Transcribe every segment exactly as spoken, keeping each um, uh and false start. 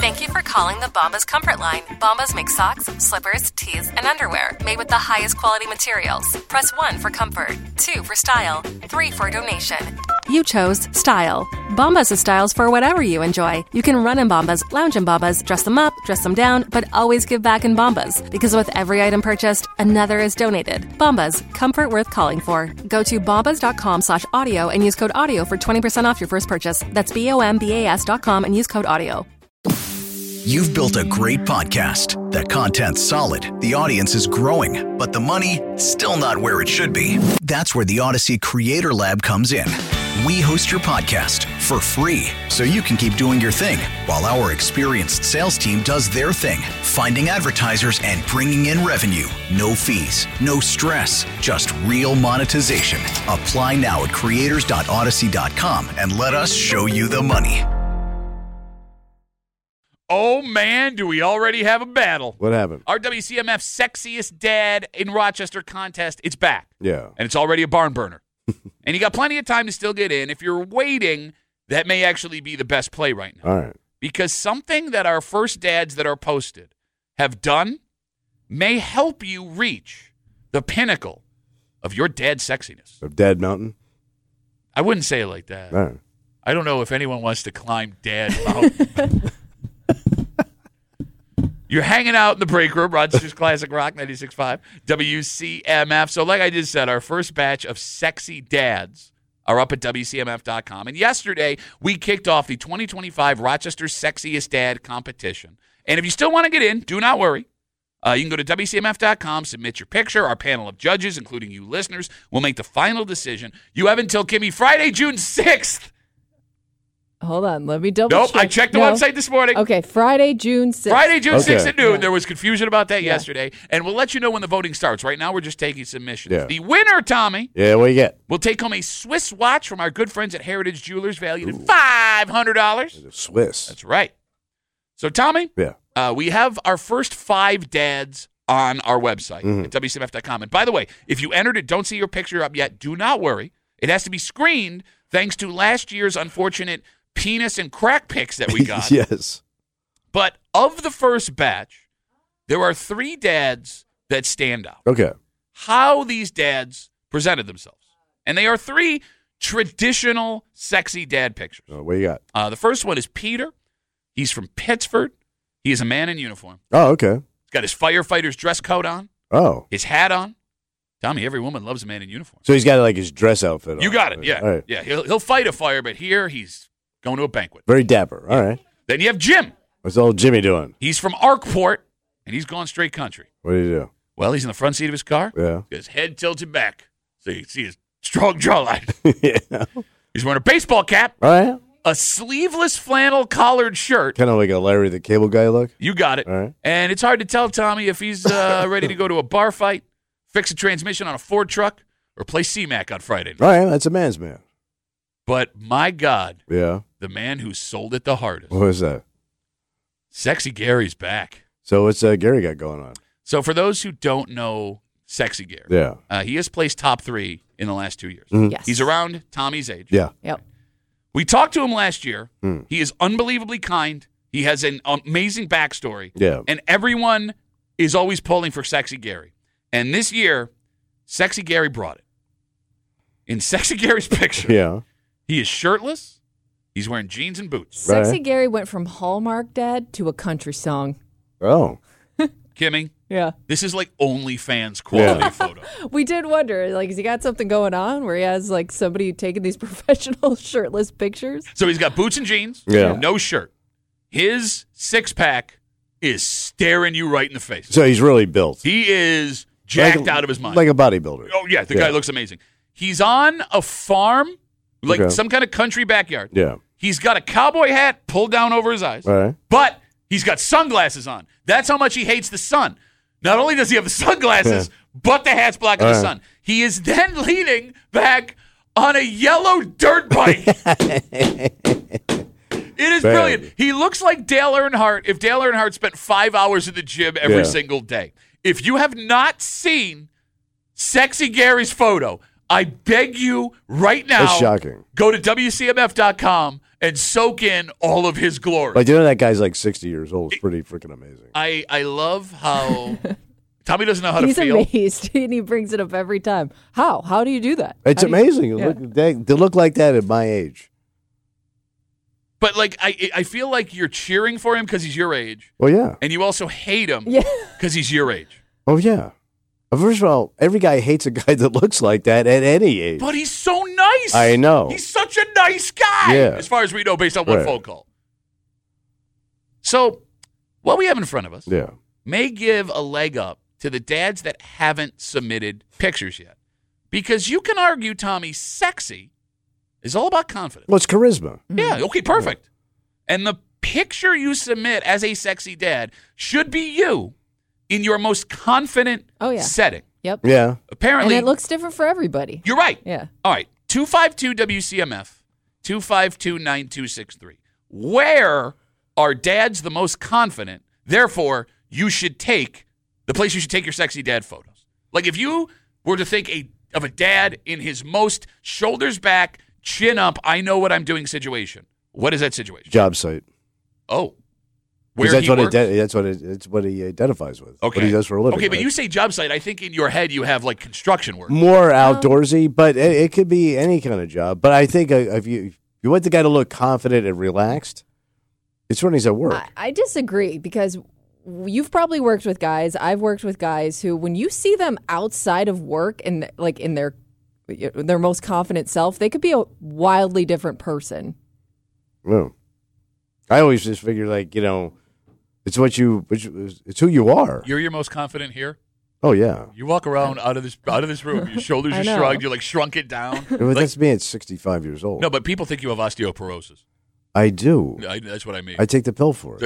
Thank you for calling the Bombas Comfort Line. Bombas make socks, slippers, tees, and underwear made with the highest quality materials. Press one for comfort, two for style, three for donation. You chose style. Bombas has styles for whatever you enjoy. You can run in Bombas, lounge in Bombas, dress them up, dress them down, but always give back in Bombas. Because with every item purchased, another is donated. Bombas, comfort worth calling for. Go to bombas.com slash audio and use code audio for twenty percent off your first purchase. That's B-O-M-B-A-S dot com and use code audio. You've built a great podcast. The content's solid, the audience is growing, but the money, still not where it should be. That's where the Odyssey Creator Lab comes in. We host your podcast for free, so you can keep doing your thing, while our experienced sales team does their thing, finding advertisers and bringing in revenue. No fees, no stress, just real monetization. Apply now at creators dot odyssey dot com and let us show you the money. Oh, man, do we already have a battle. What happened? Our W C M F Sexiest Dad in Rochester contest, it's back. Yeah. And it's already a barn burner. And you got plenty of time to still get in. If you're waiting, that may actually be the best play right now. All right. Because something that our first dads that are posted have done may help you reach the pinnacle of your dad sexiness. Of Dad Mountain? I wouldn't say it like that. All right. I don't know if anyone wants to climb Dad Mountain. You're hanging out in the break room, Rochester's Classic Rock ninety-six point five, W C M F. So like I just said, our first batch of sexy dads are up at W C M F dot com. And yesterday, we kicked off the twenty twenty-five Rochester's Sexiest Dad competition. And if you still want to get in, do not worry. Uh, you can go to W C M F dot com, submit your picture. Our panel of judges, including you listeners, will make the final decision. You have until, Kimmy, Friday, June sixth. Hold on, let me double Nope, check. I checked the no. website this morning. Okay, Friday, June sixth. Friday, June sixth Okay. at noon. Yeah. There was confusion about that Yeah. yesterday. And we'll let you know when the voting starts. Right now, we're just taking submissions. Yeah. The winner, Tommy, Yeah, what you get? will take home a Swiss watch from our good friends at Heritage Jewelers valued at five hundred dollars. Swiss. That's right. So, Tommy, Yeah. uh, we have our first five dads on our website Mhm. at W C M F dot com. And by the way, if you entered it, don't see your picture up yet, do not worry. It has to be screened thanks to last year's unfortunate penis and crack pics that we got. Yes. But of the first batch, there are three dads that stand out. Okay. How these dads presented themselves. And they are three traditional sexy dad pictures. Oh, what you got? Uh, the first one is Peter. He's from Pittsford. He is a man in uniform. Oh, okay. He's got his firefighter's dress coat on, Oh. his hat on. Tommy, every woman loves a man in uniform. So he's got like his dress outfit on. You got it, yeah. All right. Yeah, he'll, he'll fight a fire, but here he's going to a banquet. Very dapper. All right. Then you have Jim. What's old Jimmy doing? He's from Arkport, and he's gone straight country. What do you do? Well, he's in the front seat of his car. Yeah. His head tilted back, so you can see his strong jawline. Yeah. He's wearing a baseball cap, All right. a sleeveless flannel collared shirt. Kind of like a Larry the Cable Guy look. You got it. All right. And it's hard to tell, Tommy, if he's uh, ready to go to a bar fight, fix a transmission on a Ford truck, or play C MAC on Friday night. All right. That's a man's man. But my God, Yeah. the man who sold it the hardest, What was that? Sexy Gary's back. So what's uh, Gary got going on? So for those who don't know Sexy Gary, Yeah. uh, he has placed top three in the last two years. Mhm. Yes. He's around Tommy's age. Yeah. Yep. We talked to him last year. Hmm. He is unbelievably kind. He has an amazing backstory. Yeah. And everyone is always pulling for Sexy Gary. And this year, Sexy Gary brought it. In Sexy Gary's picture, Yeah. he is shirtless. He's wearing jeans and boots. Right. Sexy Gary went from Hallmark Dad to a country song. Oh. Kimmy, Yeah. this is like OnlyFans quality Yeah. photo. We did wonder, like, has he got something going on where he has, like, somebody taking these professional shirtless pictures? So he's got boots and jeans, Yeah. no shirt. His six-pack is staring you right in the face. So he's really built. He is jacked Like- out of his mind. Like a bodybuilder. oh, yeah, the Yeah. guy looks amazing. He's on a farm, like Okay. some kind of country backyard. Yeah. He's got a cowboy hat pulled down over his eyes, All right. but he's got sunglasses on. That's how much he hates the sun. Not only does he have the sunglasses, but the hat's blocking All the right. sun. He is then leaning back on a yellow dirt bike. It is Bad. brilliant. He looks like Dale Earnhardt if Dale Earnhart spent five hours in the gym every Yeah. single day. If you have not seen Sexy Gary's photo, I beg you right now, That's shocking. go to W C M F dot com and soak in all of his glory. Like, you know, that guy's like sixty years old. It's pretty freaking amazing. I, I love how Tommy doesn't know how He's to feel. amazed, and he brings it up every time. How? How do you do that? It's How do you- amazing. Yeah. Look, they, they look like that at my age. But, like, I I feel like you're cheering for him because he's your age, Well, yeah. and you also hate him Yeah. because he's your age. Oh, yeah. First of all, every guy hates a guy that looks like that at any age. But he's so nice. I know. He's such a nice guy, Yeah. as far as we know, based on one Right. phone call. So, what we have in front of us Yeah. may give a leg up to the dads that haven't submitted pictures yet. Because you can argue, Tommy, sexy is all about confidence. Well, it's charisma. Yeah, okay, perfect. And the picture you submit as a sexy dad should be you in your most confident Oh, yeah. setting. Yep. Yeah. Apparently, And it looks different for everybody. you're right. Yeah. All right, two five two W C M F, two five two nine two six three. Where are dads the most confident? Therefore, you should take the place you should take your sexy dad photos. Like if you were to think a of a dad in his most shoulders back, chin up, I know what I'm doing situation. What is that situation? Job site. Oh. 'Cause Where that's he what works? it, that's what it, it's what he identifies with. Okay. What he does for a living. Okay, but right? you say job site. I think in your head you have like construction work. more outdoorsy, but it, it could be any kind of job. But I think uh, if you if you want the guy to look confident and relaxed, it's when he's at work. I, I disagree because you've probably worked with guys. I've worked with guys who, when you see them outside of work and like in their their most confident self, they could be a wildly different person. No. I always just figure like you know, it's what you it's, it's who you are. You're your most confident here. Oh yeah, You walk around out of this out of this room. Your shoulders I are know. shrugged. You're like shrunk it down. but Like- that's me at sixty-five years old. no, but people think you have osteoporosis. I do. I, that's what I mean. I take the pill for it.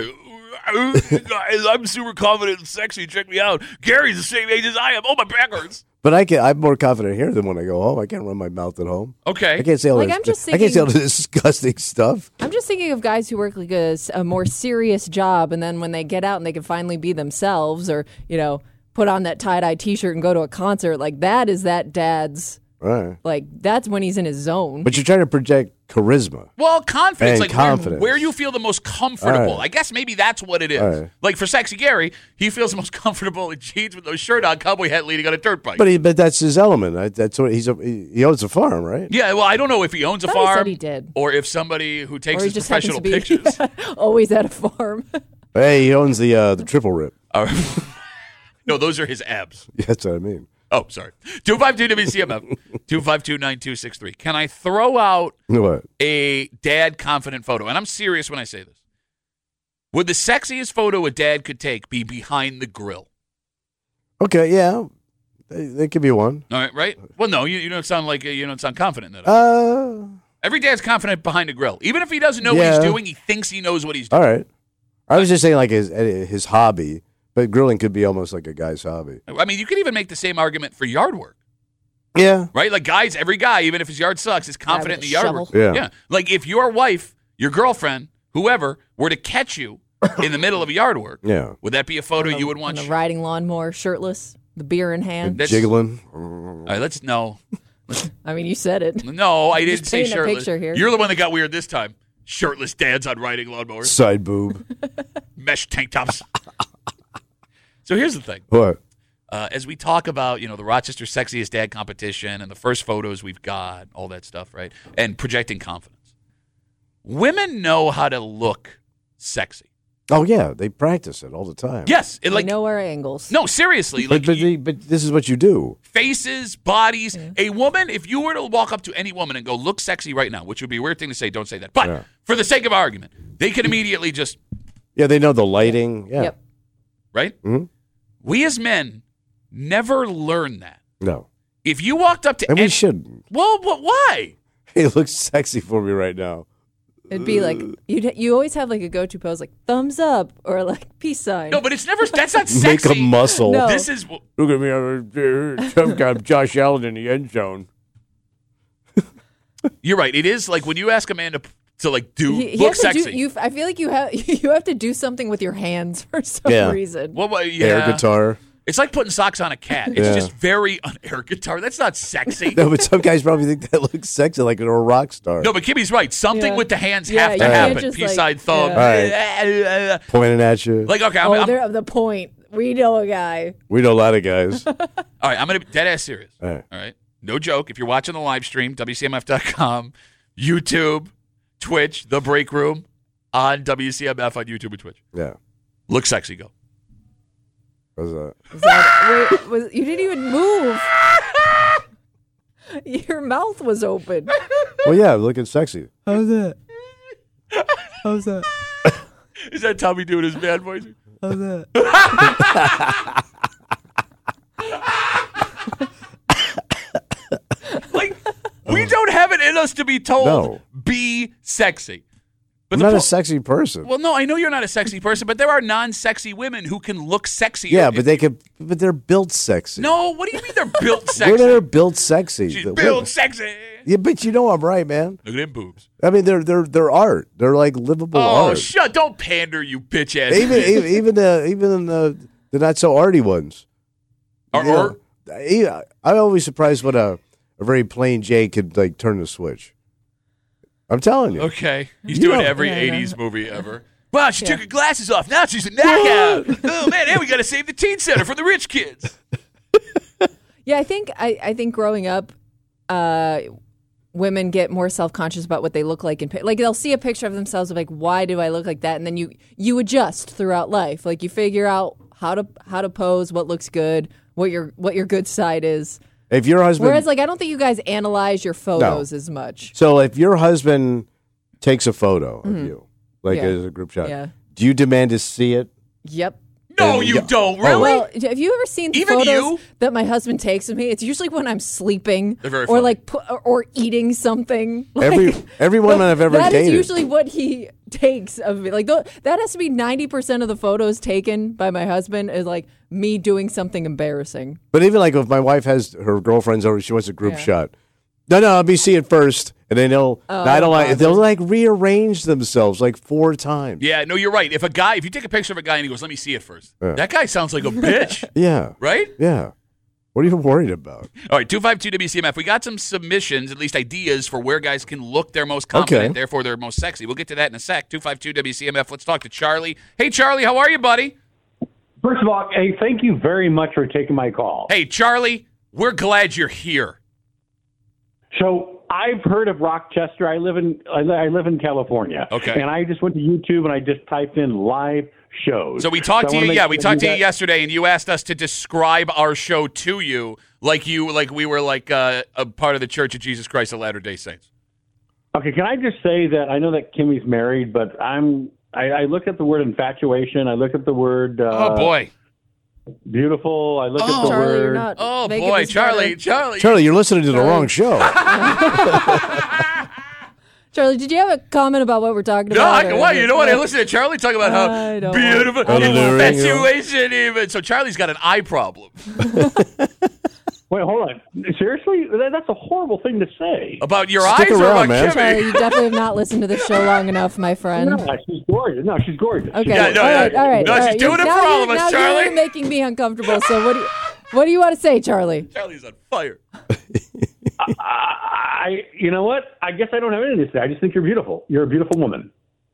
Guys, I'm super confident and sexy. Check me out. Gary's the same age as I am. Oh, my back hurts. But I can. I'm more confident here than when I go home. I can't run my mouth at home. Okay. I can't say all Like, this. I'm just I can't say all thinking- this disgusting stuff. I'm just thinking of guys who work like a, a more serious job, and then when they get out and they can finally be themselves, or you know, put on that tie dye T-shirt and go to a concert, like that is that dad's. All right. Like that's when he's in his zone. But you're trying to project charisma. Well, confidence, And like confidence. Where, where you feel the most comfortable. All right. I guess maybe that's what it is. All right. Like for sexy Gary, he feels the most comfortable in jeans with no shirt on, cowboy hat, leading on a dirt bike. But he, but that's his element. I- That's what he's a. He he owns a farm, right? yeah, well, I don't know if he owns a I thought he farm said he did. or if somebody who takes or he his just happens professional to be pictures. always at a farm. Hey, he owns the uh, the triple rip. are- no, those are his abs. Yeah, that's what I mean. Oh, sorry. two five two W C M F, two five two nine two six three. Can I throw out What? a dad confident photo? And I'm serious when I say this. Would the sexiest photo a dad could take be behind the grill? Okay, yeah, there could be one. All right, right? Well, no, you, you don't sound like you don't sound confident in that. Uh, Every dad's confident behind a grill. Even if he doesn't know what Yeah. he's doing, he thinks he knows what he's doing. all right. I was just saying like his his hobby, but grilling could be almost like a guy's hobby. I mean, you could even make the same argument for yard work, Yeah. right? Like guys, every guy, even if his yard sucks, is confident in with the a yard shovel. work. Yeah. Yeah. Like if your wife, your girlfriend, whoever, were to catch you in the middle of a yard work, Yeah. would that be a photo you would on want? the sh- riding lawnmower, shirtless, the beer in hand. That's- Jiggling. All right, let's no, I mean, you said it. no, I didn't Just say painting a shirtless. picture here. You're the one that got weird this time. Shirtless dads on riding lawnmowers, Side boob. mesh tank tops. So here's the thing. What? Uh, as we talk about, you know, the Rochester Sexiest Dad competition and the first photos we've got, all that stuff, right? And projecting confidence. Women know how to look sexy. Oh yeah, they practice it all the time. Yes. It, We like, know our angles. no, seriously. But Like but, you- they, but this is what you do. faces, bodies. A woman, if you were to walk up to any woman and go, look sexy right now, which would be a weird thing to say, don't say that. But Yeah. for the sake of argument, they can immediately just, Yeah, they know the lighting. Yeah. Yep. right? Mhm. We as men never learn that. No. If you walked up to And we any- shouldn't. well, but why? He looks sexy for me right now. It'd be like you. You always have like a go-to pose, like thumbs up or like peace sign. No, but it's never, that's not Make sexy. a muscle. No. This is, Look at me. I'm some kind of Josh Allen in the end zone. you're right. It is like when you ask a man to, to like do, He- he look has to do- sexy. you, I feel like you have you have to do something with your hands for some Yeah. reason. well, well, yeah. Air guitar. It's like putting socks on a cat. It's Yeah. just very un- air guitar. That's not sexy. No, but some guys probably think that looks sexy, like you're a rock star. No, but Kimmy's right. Something Yeah. with the hands Yeah, have you to can't happen. just, Peace like- side thumb. yeah. Pointing at you. Like, okay, I'm, Oh, I'm- they're the point. We know a guy. We know a lot of guys. all right, I'm going to be dead ass serious. All right. All right. No joke. If you're watching the live stream, W C M F dot com, YouTube, Twitch, The Break Room, on W C M F on YouTube and Twitch. Yeah. Look sexy, go. How's that? Was that, wait, was, you didn't even move. Your mouth was open. Well, yeah, looking sexy. How's that? How's that? Is that Tommy doing his bad voice? How's that? Like, we don't have it in us to be told, No. be sexy. But I'm the not po- a sexy person. Well, no, I know you're not a sexy person, but there are non-sexy women who can look sexy. yeah, but they could. But they're built sexy. No, what do you mean they're built sexy? Women are built sexy. She's The built women- sexy. Yeah, but you know I'm right, man. Look at them boobs. I mean, they're they're they're art. They're like livable Oh, art. shut! Don't pander, you bitch ass. even even even the even the the not so arty ones. Or- You know, or- I- I'm always surprised when a a very plain Jay could like turn the switch. I'm telling you. Okay, he's You doing know- every Yeah, I know. eighties movie ever. Wow, she Yeah. took her glasses off. Now she's a knockout. Oh man, and we got to save the teen center for the rich kids. Yeah, I think I, I think growing up, uh, women get more self conscious about what they look like in pic- like they'll see a picture of themselves of like, why do I look like that? And then you you adjust throughout life. Like you figure out how to how to pose, what looks good, what your what your good side is. If your husband, Whereas like I don't think you guys analyze your photos as much. so if your husband takes a photo of you, like Mm-hmm. Yeah. as a group shot, Yeah. do you demand to see it? Yep. No, And- you yeah. don't. Oh, Really? Well, have you ever seen the Even photos you? that my husband takes of me? It's usually when I'm sleeping They're very or funny. like pu- or, or eating something. Every Like, every woman I've ever that is dated. usually what he takes of me. Like th- that has to be ninety percent of the photos taken by my husband is like me doing something embarrassing. But even like if my wife has her girlfriends over, she wants a group Yeah. shot. No, no, let me see it first, and then they'll. Oh, no, I don't like. bother. They'll like rearrange themselves like four times. yeah, no, you're right. If a guy, if you take a picture of a guy and he goes, "Let me see it first," that guy sounds like a bitch, Yeah, right? yeah. What are you worried about? All right, two five two W C M F. We got some submissions, at least ideas for where guys can look their most confident, Okay. therefore they're most sexy. We'll get to that in a sec. two five two W C M F. Let's talk to Charlie. Hey, Charlie, how are you, buddy? First of all, hey, thank you very much for taking my call. Hey, Charlie, we're glad you're here. So I've heard of Rochester. I live in I li- I live in California. Okay. And I just went to YouTube and I just typed in live shows. So we talked I to wanna you. make Yeah, sure we talked to you got- yesterday, and you asked us to describe our show to you, like you, like we were like uh, a part of the Church of Jesus Christ of Latter-day Saints. Okay, can I just say that I know that Kimmy's married, but I'm I, I look at the word infatuation. I look at the word uh, Oh boy, beautiful. I look Oh. at the Charlie, word. you're not. oh making boy, this Charlie, better. Charlie, Charlie, you're listening to the wrong show. Charlie, did you have a comment about what we're talking No, about? I, or- why? You know what? I listened to Charlie talk about I how don't beautiful want- infatuation, even. So Charlie's got an eye problem Wait, hold on. Seriously, that, that's a horrible thing to say. about your Stick eyes or around, about man. Kimmy? Charlie, you definitely have not listened to this show long enough, my friend. No, she's gorgeous. No, she's gorgeous. Okay, Yeah, no, all yeah. right, all right. No, all she's right. doing it now for all you're- of us, now Charlie. You're making me uncomfortable. So what do you, what do you want to say, Charlie? Charlie's on fire. I, you know what? I guess I don't have anything to say. I just think you're beautiful. You're a beautiful woman.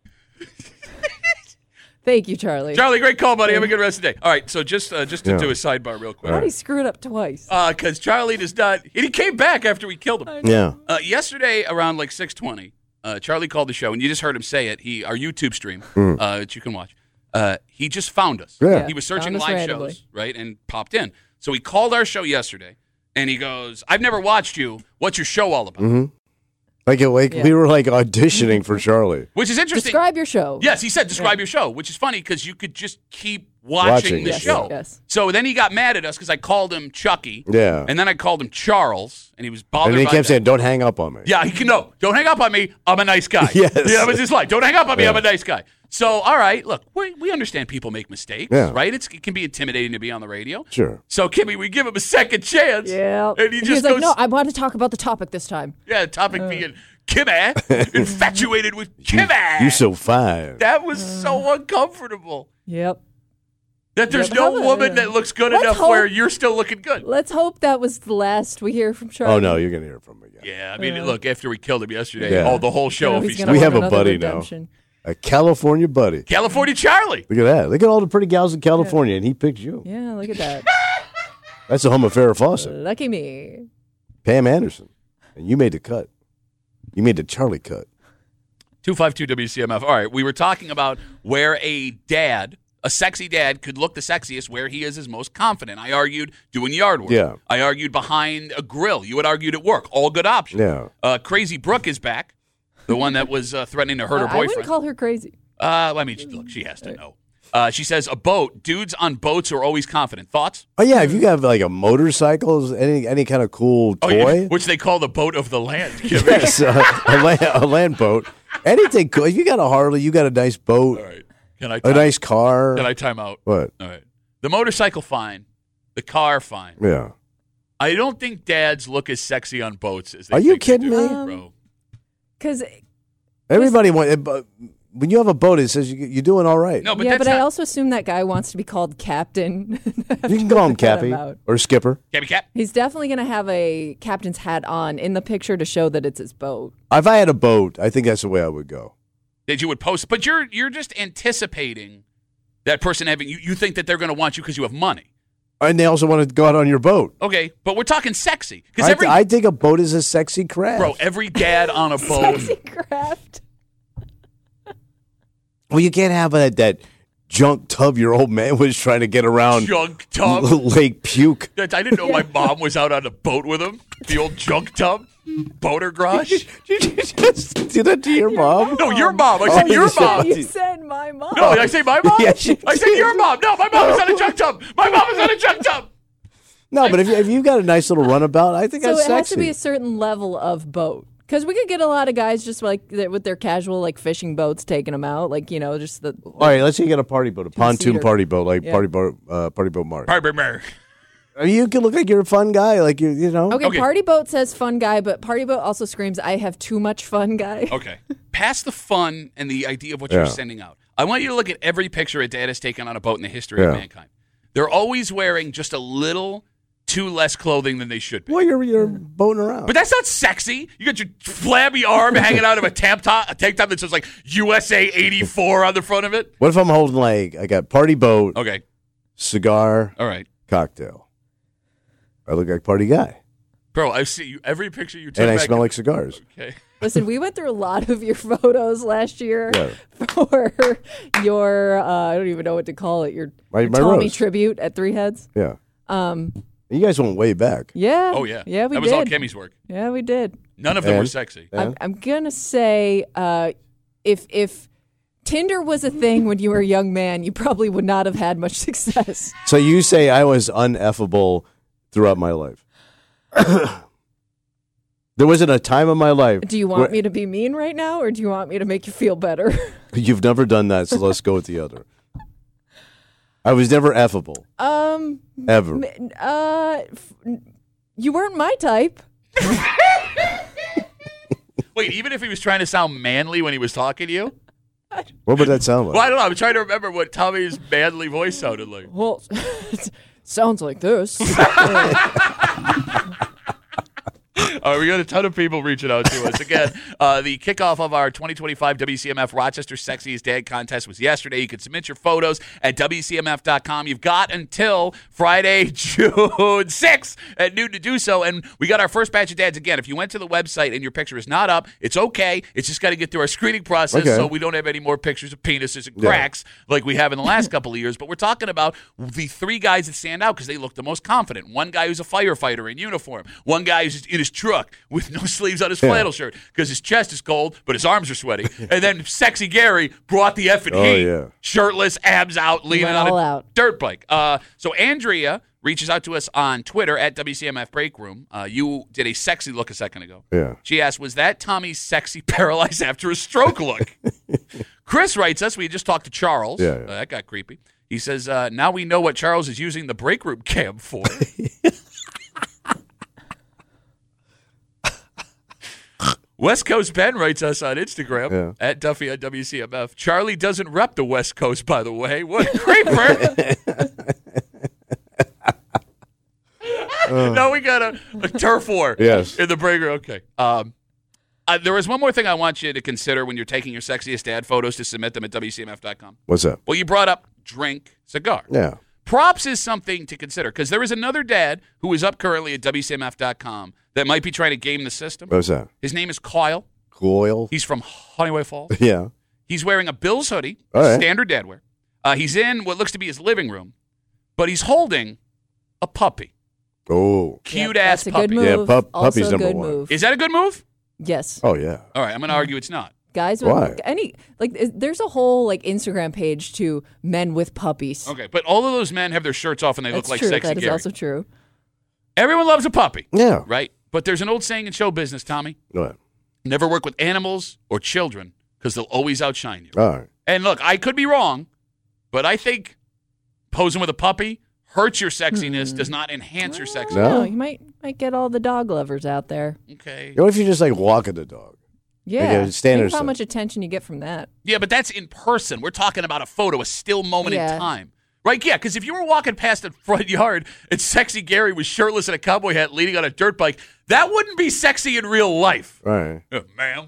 Thank you, Charlie. Charlie, great call, buddy. Have a good rest of the day. All right, so just uh, just to Yeah. do a sidebar real quick. Why did he screw it up twice? Because Charlie does not. And he came back after we killed him. Yeah. Uh, yesterday around like six twenty, uh, Charlie called the show, and you just heard him say it. He our YouTube stream uh, that you can watch. Uh, he just found us. Yeah. He was searching Found us live randomly. shows, right, and popped in. So he called our show yesterday, and he goes, "I've never watched you. What's your show all about?" Mm-hmm. Like, it, like Yeah. we were like auditioning for Charlie. Which is interesting. Describe your show. Yes, he said describe your show, which is funny because you could just keep watching, Watching the it, show. yes. So then he got mad at us because I called him Chucky. Yeah. And then I called him Charles, and he was bothered And he by kept that. saying, "Don't hang up on me." Yeah, he can no. Don't hang up on me. I'm a nice guy. Yes. Yeah, it was his line. Don't hang up on me. Yeah. I'm a nice guy. So, all right, look, we, we understand people make mistakes, Yeah. right? It's, it can be intimidating to be on the radio. Sure. So, Kimmy, we give him a second chance. Yeah. And he And just was like, goes, no, I want to talk about the topic this time. yeah, the topic being Kimmy, infatuated with Kimmy. You so fine. That was so uncomfortable. Yep. That there's Yeah, no but- woman that looks good Let's enough hope- where you're still looking good. Let's hope that was the last we hear from Charlie. Oh no, you're gonna hear from him again. Yeah, I mean, Yeah. look, after we killed him yesterday, Yeah. oh, the whole show. So if he's he's gonna We want have a another buddy now. redemption. A California buddy. California Charlie. Look at that. Look at all the pretty gals in California, and he picked you. Yeah, look at that. That's the home of Farrah Fawcett, Lucky me. Pam Anderson, and you made the cut. You made the Charlie cut. two five two W C M F. All right, we were talking about where a dad, a sexy dad, could look the sexiest where he is his most confident. I argued doing yard work. Yeah. I argued behind a grill. You had argued at work. All good options. Yeah. Uh, Crazy Brooke is back, the one that was uh, threatening to hurt her I wouldn't boyfriend. call her crazy. uh, I mean, look, she has to know. Uh, she says a boat. Dudes on boats are always confident. Thoughts? Oh yeah, if you have like a motorcycle, any any kind of cool Oh, toy, yeah, which they call the boat of the land. yes, uh, a, land, a land boat, anything cool. If you got a Harley, you got a nice boat, All right. Can I? a Time, nice car. Can I time out? What? All right. The motorcycle, fine. The car, fine. Yeah. I don't think dads look as sexy on boats as they Are you think they kidding do, me? bro. Because Everybody wants. When you have a boat, it says you, you're doing all right. No, but yeah, that's but I not, also assume that guy wants to be called captain. You can call him Cut Cappy out. or Skipper. Cappy Cap. He's definitely going to have a captain's hat on in the picture to show that it's his boat. If I had a boat, I think that's the way I would go. That you would post, but you're you're just anticipating that person having you. You think that they're going to want you because you have money. And they also want to go out on your boat. Okay, but we're talking sexy because I, every I think a boat is a sexy craft. bro, every dad on a boat. Sexy craft. Well, you can't have that, that junk tub your old man was trying to get around Junk tub. Lake Puke. That- I didn't know my mom was out on a boat with him. The old junk tub, boater garage. Did you just do that to your mom? No, your mom. I said Oh, your you said- mom. You said my mom. No, did I say my mom? Yeah, she I said did. your mom. No, my mom was on a junk tub. My mom was on a junk tub. No, but if, you, if you've got a nice little runabout, I think So it that's has sexy. to be a certain level of boat. Because we could get a lot of guys just like that with their casual like fishing boats taking them out, like you know, just the. All right, let's say you get a party boat, a pontoon Two-seater. party boat, like Yeah. party boat, uh, party boat Mark. Barbara Mary. I mean, you can look like you're a fun guy, like you, you know. Okay, Okay. party boat says fun guy, but party boat also screams I have too much fun guy. Okay. Past the fun and the idea of what Yeah. you're sending out. I want you to look at every picture a dad has taken on a boat in the history of Yeah. mankind. They're always wearing just a little too less clothing than they should be. Well, you're you're boating around. But that's not sexy. You got your flabby arm hanging out of a tank top, a tank top that says like U S A eighty-four on the front of it. What if I'm holding like I got party boat, Okay. cigar, All right. cocktail? I look like party guy, Bro, I see you every picture you took and I back- smell like cigars. Okay. Listen, we went through a lot of your photos last year Yeah. for your uh, I don't even know what to call it. Your, My- your my Tommy roast. tribute at Three Heads. Yeah, Um, you guys went way back. yeah. Oh yeah. Yeah, we That was did. all Kimmy's work. Yeah, we did. None of them were And? sexy. Yeah. I'm, I'm gonna say uh, if if Tinder was a thing when you were a young man, you probably would not have had much success. So you say I was uneffable throughout my life. There wasn't a time in my life. Do you want where- me to be mean right now, or do you want me to make you feel better? You've never done that, so let's go with the other. I was never effable, um, ever. m- uh, f- you weren't my type. Wait, even if he was trying to sound manly when he was talking to you? What would that sound like? Well, I don't know. I'm trying to remember what Tommy's manly voice sounded like. Well, sounds like this. Uh, we got a ton of people reaching out to us. Again, uh, the kickoff of our twenty twenty-five W C M F Rochester Sexiest Dad Contest was yesterday. You can submit your photos at W C M F dot com. You've got until Friday, June sixth at noon to do so. And we got our first batch of dads. Again, if you went to the website and your picture is not up, it's okay. It's just got to get through our screening process Okay. so we don't have any more pictures of penises and Yeah. cracks like we have in the last couple of years. But we're talking about the three guys that stand out because they look the most confident. One guy who's a firefighter in uniform. One guy who's in his truck with no sleeves on his Yeah. flannel shirt because his chest is cold, but his arms are sweaty. And then Sexy Gary brought the effing Oh, heat. yeah. Shirtless, abs out, leaning went on a all out. dirt bike. Uh, so Andrea reaches out to us on Twitter at W C M F Break Room. Uh, you did a sexy look a second ago. Yeah. She asked, was that Tommy's sexy paralyzed after a stroke look? Chris writes us, we just talked to Charles. Yeah, yeah. Uh, that got creepy. He says, uh, now we know what Charles is using the break room cam for. West Coast Ben writes us on Instagram Yeah. at Duffy at W C M F. Charlie doesn't rep the West Coast, by the way. What a creeper. Now we got a, a turf war Yes. in the break room. Okay. Um, uh, there was one more thing I want you to consider when you're taking your sexiest dad photos to submit them at W C M F dot com. What's that? Well, you brought up drink, cigar. Yeah. Props is something to consider because there is another dad who is up currently at W C M F dot com that might be trying to game the system. What's that? His name is Kyle. Coil. He's from Honeywell Falls. Yeah. He's wearing a Bills hoodie, All right. standard dad wear. Uh, he's in what looks to be his living room, but he's holding a puppy. Oh. Cute Yep, ass that's a puppy. good move. Yeah, pup- also puppy's a number good one. move. Is that a good move? Yes. Oh yeah. All right, I'm going to argue it's not. Guys with Why? any like is- there's a whole like Instagram page to men with puppies. Okay, but all of those men have their shirts off and they That's look like true. sexy That is Gary. also true. Everyone loves a puppy, Yeah. right? But there's an old saying in show business, Tommy. Go ahead. Never work with animals or children because they'll always outshine you. All right. And look, I could be wrong, but I think posing with a puppy hurts your sexiness, does not enhance your sexiness. No. No, you might might get all the dog lovers out there. Okay. What if you just like walking the dog? Yeah. a standard Think of how size. much attention you get from that. Yeah, but that's in person. We're talking about a photo, a still moment Yeah. in time. Right? Yeah, because if you were walking past the front yard and sexy Gary was shirtless in a cowboy hat leaning on a dirt bike, that wouldn't be sexy in real life. All right. Uh, ma'am.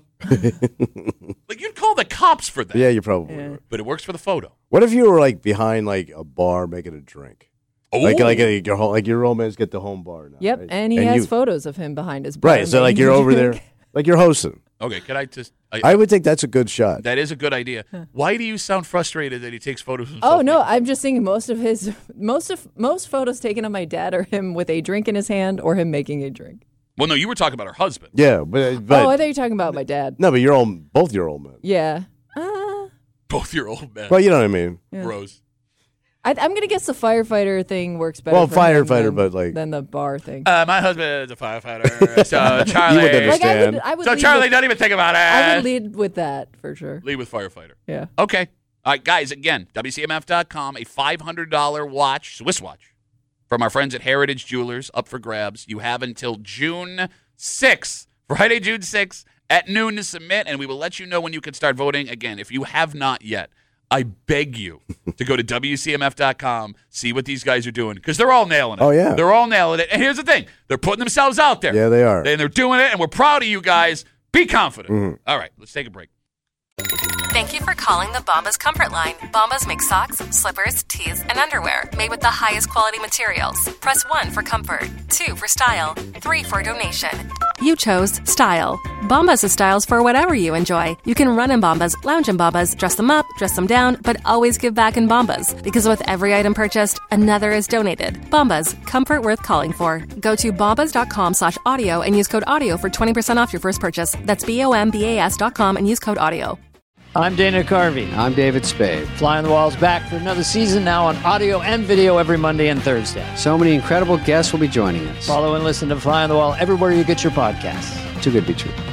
Like, you'd call the cops for that. Yeah, you probably Yeah. would. But it works for the photo. What if you were like behind like a bar making a drink? Oh, Like like a, your home, like your romance get the home bar now. Yep, right? and he has you- photos of him behind his bar. Right, so like making you're a over there, drink. like you're hosting. okay, could I just... I, I would think that's a good shot. that is a good idea. Why do you sound frustrated that he takes photos of himself? Oh no, I'm just thinking most of his most of most photos taken of my dad are him with a drink in his hand or him making a drink. Well, no, you were talking about her husband. Yeah, but, but oh, I thought you were talking about my dad. no, but you're old, both your old men. Yeah. Uh, Both your old men. Well, you know what I mean. yeah. Rose. I, I'm gonna guess the firefighter thing works better. Well, for him firefighter, than, but, like- than the bar thing. Uh, my husband is a firefighter, so Charlie... You would understand. like I would, I would So lead Charlie, with, don't even think about it. I would lead with that for sure. Lead with firefighter. Yeah. Okay. All right, guys, again, W C M F dot com, a five hundred dollars watch, Swiss watch, from our friends at Heritage Jewelers, up for grabs. You have until June sixth, Friday, June sixth, at noon to submit, and we will let you know when you can start voting. Again, if you have not yet, I beg you to go to W C M F dot com, see what these guys are doing, because they're all nailing it. Oh, yeah. They're all nailing it. And here's the thing. They're putting themselves out there. Yeah, they are. And they're doing it, and we're proud of you guys. Be confident. Mhm. All right, let's take a break. Thank you for calling the Bombas Comfort Line. Bombas make socks, slippers, tees, and underwear made with the highest quality materials. Press one for comfort, two for style, three for donation. You chose style. Bombas has styles for whatever you enjoy. You can run in Bombas, lounge in Bombas, dress them up, dress them down, but always give back in Bombas. Because with every item purchased, another is donated. Bombas, comfort worth calling for. Go to bombas.com slash audio and use code audio for twenty percent off your first purchase. That's B-O-M-B-A-S dot com and use code audio. I'm Dana Carvey. I'm David Spade. Fly on the Wall's back for another season now on audio and video every Monday and Thursday. So many incredible guests will be joining us. Follow and listen to Fly on the Wall everywhere you get your podcasts. Too good to be true.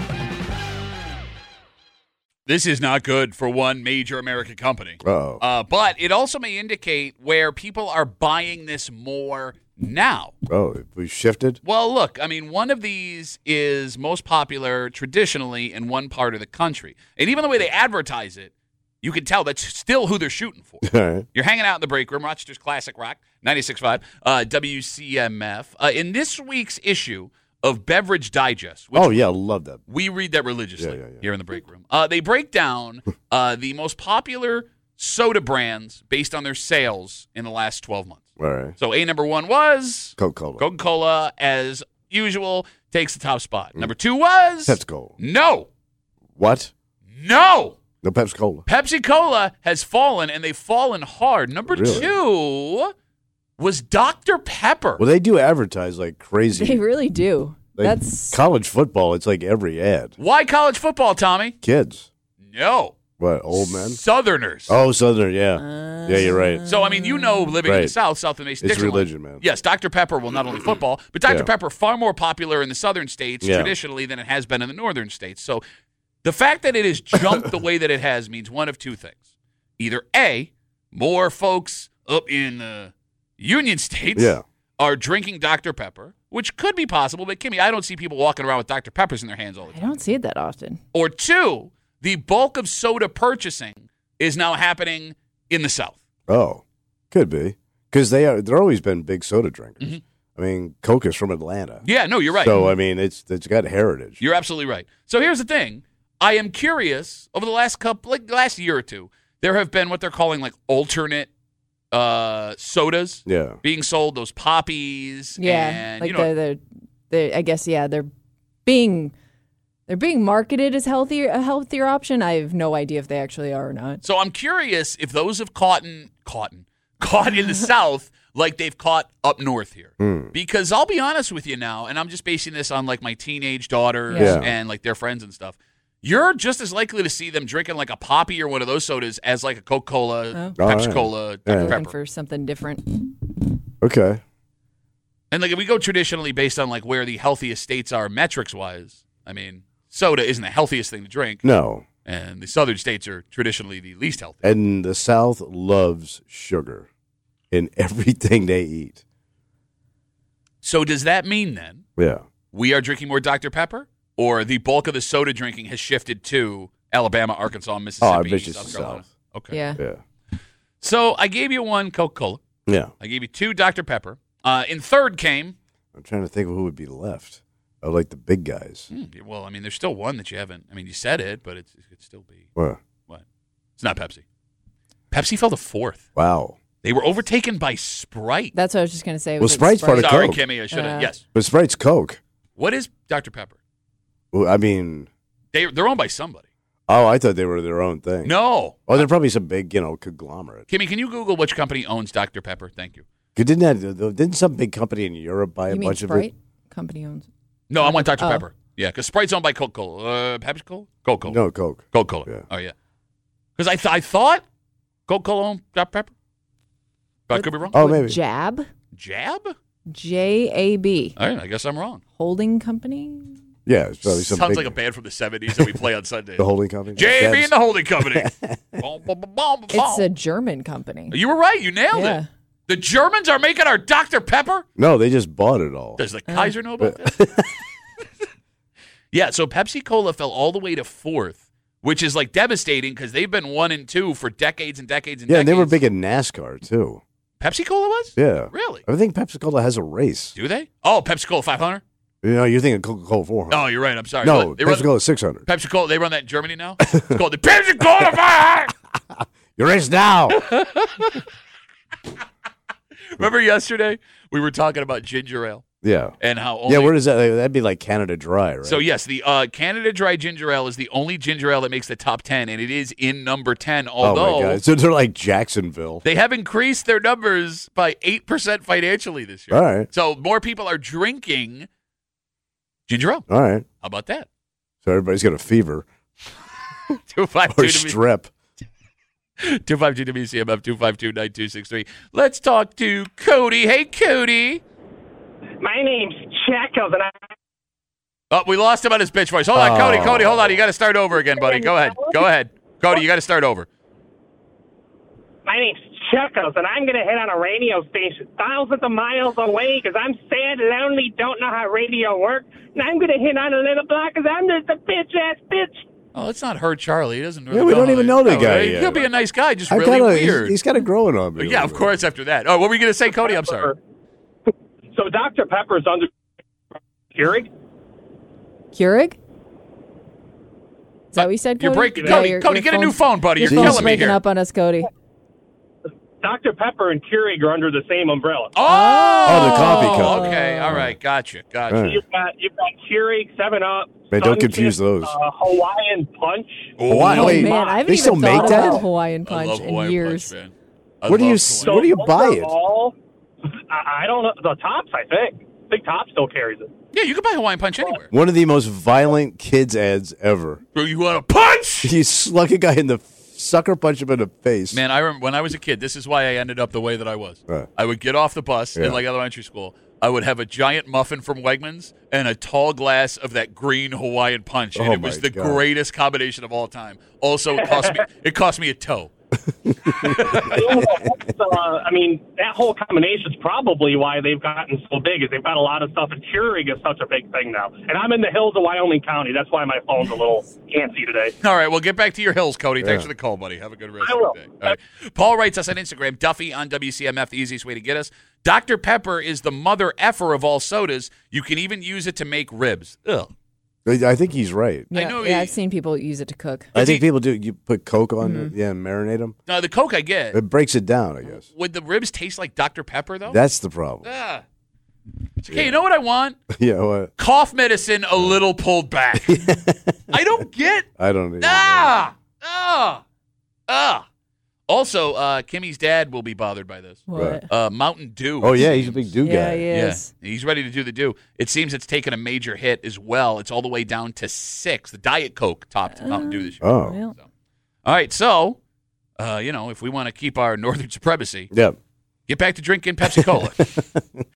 This is not good for one major American company. Uh-oh. Uh, but it also may indicate where people are buying this more now. Oh, we shifted. Well, look, I mean, one of these is most popular traditionally in one part of the country. And even the way they advertise it, you can tell that's still who they're shooting for. All right. You're hanging out in the break room, Rochester's Classic Rock, ninety-six point five, uh, W C M F. Uh, in this week's issue of Beverage Digest, which Oh yeah, love that. we read that religiously Yeah, yeah, yeah. here in the break room. Uh, they break down uh, the most popular soda brands based on their sales in the last twelve months. All right. So A number one was Coca-Cola. Coca-Cola, as usual, takes the top spot. Number two was Pepsi-Cola. No, What? no. No Pepsi-Cola. Pepsi-Cola has fallen, and they've fallen hard. Number Really? two was Doctor Pepper. Well, they do advertise like crazy. They really do. Like, That's college football. It's like every ad. Why college football, Tommy? Kids. No. What? Old men. Southerners. Oh, Southern. Yeah. yeah, you're right. So, I mean, you know, living in the Right. South, South of Mason It's Dixon. religion, man. Yes, Doctor Pepper, well, not only football, but Doctor Yeah. Pepper far more popular in the southern states Yeah. traditionally than it has been in the northern states. So the fact that it has jumped the way that it has means one of two things. Either A, more folks up in the Union states Yeah. are drinking Doctor Pepper, which could be possible, but Kimmy, I don't see people walking around with Doctor Peppers in their hands all the I time. don't see it that often. Or two, the bulk of soda purchasing is now happening in the South. Oh, could be. Because they are, they're always been big soda drinkers. Mm-hmm. I mean, Coke is from Atlanta. Yeah, no, you're right. So, I mean, it's it's got heritage. You're absolutely right. So here's the thing. I am curious, over the last couple, like last year or two, there have been what they're calling like alternate uh, sodas Yeah. being sold, those poppies. Yeah, and, like you know, the, the, the, I guess, yeah, they're being, they're being marketed as healthier, a healthier option. I have no idea if they actually are or not. So I'm curious if those have caught in, caught in, caught in the South like they've caught up north here. Mm. Because I'll be honest with you now, and I'm just basing this on like my teenage daughters Yeah. and like their friends and stuff. You're just as likely to see them drinking like a Poppy or one of those sodas as like a Coca-Cola, Oh. Pepsi right. Cola, Yeah. Doctor Looking Pepper. for something different. Okay. And like if we go traditionally based on like where the healthiest states are metrics wise, I mean, soda isn't the healthiest thing to drink. No. And the southern states are traditionally the least healthy. And the South loves sugar in everything they eat. So does that mean then Yeah. we are drinking more Doctor Pepper, or the bulk of the soda drinking has shifted to Alabama, Arkansas, Mississippi, Oh, I bet it's South the Carolina? South. Okay. Yeah. Yeah. So I gave you one Coca-Cola. Yeah. I gave you two Doctor Pepper. Uh, in third came, I'm trying to think of who would be left. I like the big guys. hmm, well, I mean, there's still one that you haven't. I mean, you said it, but it's, it could still be What? what? It's not Pepsi. Pepsi fell to fourth. Wow. They were overtaken by Sprite. That's what I was just going to say. Well, Was it Sprite's part of Sorry, Coke. Kimmy, I should have. Uh, yes. But Sprite's Coke. What is Doctor Pepper? Well, I mean, They they're owned by somebody. oh, I thought they were their own thing. No. Oh, they're probably some big, you know, conglomerate. Kimmy, can you Google which company owns Doctor Pepper? Thank you. Didn't that? Didn't some big company in Europe buy a You mean bunch Sprite? of Company owns. No, I want Doctor Oh. Pepper. Yeah, because Sprite's owned by Coca-Cola. Uh, Pepsi Cola? it? Coca-Cola. No, Coke. Coca-Cola. Yeah. Oh, yeah. Because I, th- I thought Coca-Cola owned Doctor Pepper. But I could be wrong. Oh, With maybe. Jab? Jab? J A B. All right, I guess I'm wrong. Holding company? Yeah, it's probably some Sounds big, like a band from the seventies that we play on Sundays. the holding company. J B Jabs. and the Holding Company. Boom, boom, boom, boom, boom. It's a German company. You were right. You nailed Yeah. it. The Germans are making our Doctor Pepper? No, they just bought it all. Does the Kaiser know about that? Yeah, so Pepsi Cola fell all the way to fourth, which is like devastating because they've been one and two for decades and decades and Yeah, and decades. they were big in NASCAR too. Pepsi Cola was? Yeah, Really? I think Pepsi Cola has a race. Do they? Oh, Pepsi Cola five hundred? You know, you're thinking Coca Cola four hundred. Oh, you're right. I'm sorry. no, They run- Pepsi Cola six hundred. Pepsi Cola, they run that in Germany now? It's called the Pepsi Cola five hundred. You race now. Remember yesterday we were talking about ginger ale Yeah. and how only Yeah, where does that? That'd be like Canada Dry, right? So yes, the uh, Canada Dry ginger ale is the only ginger ale that makes the top ten, and it is in number ten. oh Although my God, so they're like Jacksonville. they have increased their numbers by eight percent financially this year. All right, So more people are drinking ginger ale. all right. How about that? So everybody's got a fever Two five or two strep. two five two W C M F two five two nine two six three. Let's talk to Cody. Hey, Cody. My name's Checkles, and I. Oh, we lost him on his bitch voice. Hold on, Oh. Cody. Cody, hold on. You got to start over again, buddy. Go ahead. Go ahead. Cody, you got to start over. My name's Chuckles, and I'm going to hit on a radio station thousands of miles away because I'm sad, lonely, don't know how radio works, and I'm going to hit on a little block because I'm just a bitch-ass bitch. Oh, let's not hurt Charlie. He doesn't really Yeah, we don't even know the Oh, guy He yet. could be a nice guy, just I really kinda, weird. He's, he's got a growing on me. Yeah, of course, after that. Oh, what were you going to say, Cody? I'm sorry. So Doctor Pepper's under Keurig? Keurig? Is that what you said, Cody? You're breaking. Yeah, Cody, your- Cody, your get a new phone's- phone, buddy. Your You're phone's killing me breaking here. up on us, Cody. Doctor Pepper and Keurig are under the same umbrella. Oh, Oh, the coffee cup. Okay, all right, gotcha, gotcha. All right. You've got you've got Keurig, Seven Up. Man, don't Sunkist, confuse those. Uh, Hawaiian Punch. Hawaii- Oh, wait, man, I haven't they even still make thought that? about Hawaiian I Punch love in Hawaiian years. Punch, man. I Where do love you Hawaiian- where do you those buy are it? All, I, I don't know. The Tops, I think. Big Top still carries it. Yeah, you can buy Hawaiian Punch anywhere. One of the most violent kids ads ever. Bro, you want a punch? He slug a guy in the sucker punch him in the face. Man, I remember when I was a kid, this is why I ended up the way that I was. Right. I would get off the bus Yeah. in like elementary school. I would have a giant muffin from Wegmans and a tall glass of that green Hawaiian Punch, and Oh it was my the God. greatest combination of all time. Also, it cost me it cost me a toe. uh, I mean, that whole combination is probably why they've gotten so big. Is they've got a lot of stuff, and Keurig is such a big thing now. And I'm in the hills of Wyoming County. That's why my phone's a little antsy today. All right, well, get back to your hills, Cody. Yeah. Thanks for the call, buddy. Have a good rest I of will. the day. All right. Paul writes us on Instagram, Duffy on W C M F, the easiest way to get us. Doctor Pepper is the mother effer of all sodas. You can even use it to make ribs. Ugh. I think he's right. Yeah, I know yeah he- I've seen people use it to cook. I Is think he- people do. You put Coke on Mm-hmm. it, yeah, and marinate them. No, the Coke I get. It breaks it down, I guess. Would the ribs taste like Doctor Pepper, though? That's the problem. Ah. It's okay, you know what I want? Yeah, what? Cough medicine a little pulled back. I don't get. I don't. Even Ah! Ah! Ah! Also, uh, Kimmy's dad will be bothered by this. What? Uh, Mountain Dew. Oh yeah, he's a big do Yeah, guy. he Yeah, is. he's ready to do the do. It seems it's taken a major hit as well. It's all the way down to six. The Diet Coke topped Mountain Dew this year. Oh, Well, So. All right, so, uh, you know, if we want to keep our northern supremacy, yeah. get back to drinking Pepsi Cola.